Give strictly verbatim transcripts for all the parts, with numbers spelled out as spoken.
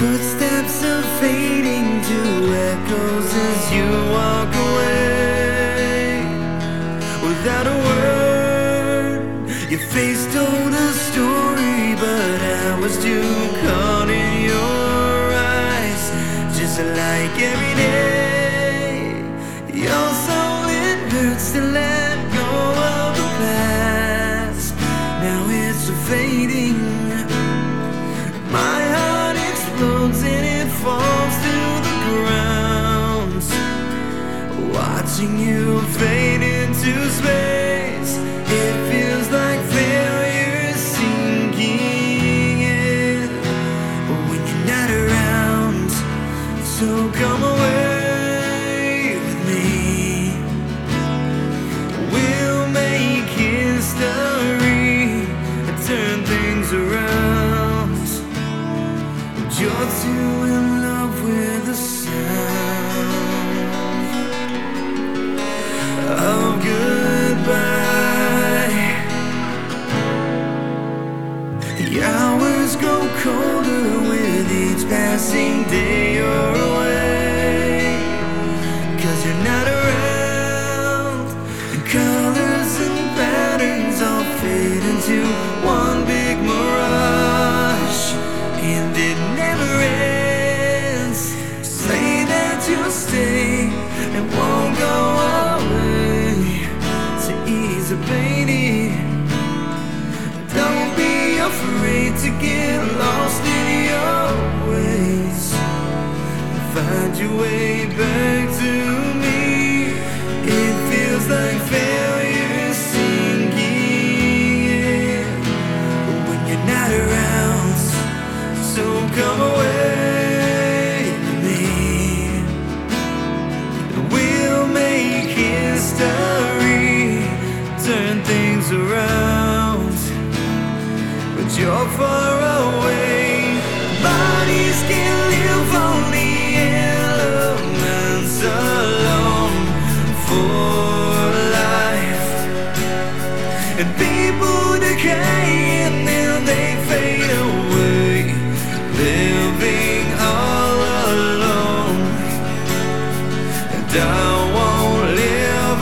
Footsteps are fading to echoes as you walk away. Without a word, your face told a story, but I was too caught in your eyes. Just like every day, you're so it hurts to let go of the past. Now it's fading. My heart explodes and it falls to the ground. Watching you fade into space, it feels like failure sinking in when you're not around. So come away with me. We'll make history and turn things around. You're too in love with the sound of goodbye. The hours grow colder with each passing day you're away. 'Cause you're not around. The colors and patterns all fade into one big mirage, and it never ends. Say that you'll stay and won't go away to ease the pain. Don't be afraid to get lost in your ways. Find your way back to me. It feels like failure sinking in when you're not around. So come away with me. We'll make history, turn things around. But you're far away. Bodies can live on the elements alone for life. And people decay and then they fade away, living all alone. And I won't live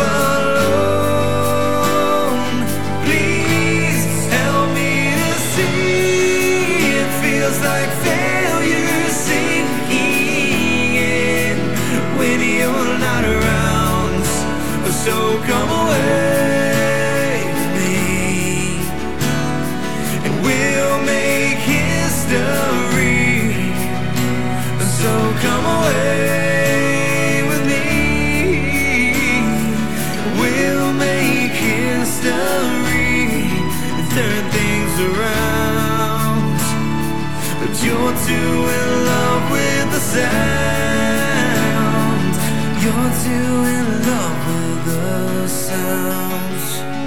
alone. Please help me to see. It feels like failure sinking in when you're not around. So come away with me, and we'll make history. So come away with me. We'll make history and turn things around. But you're too in love with the sound. You're too in love with the sound.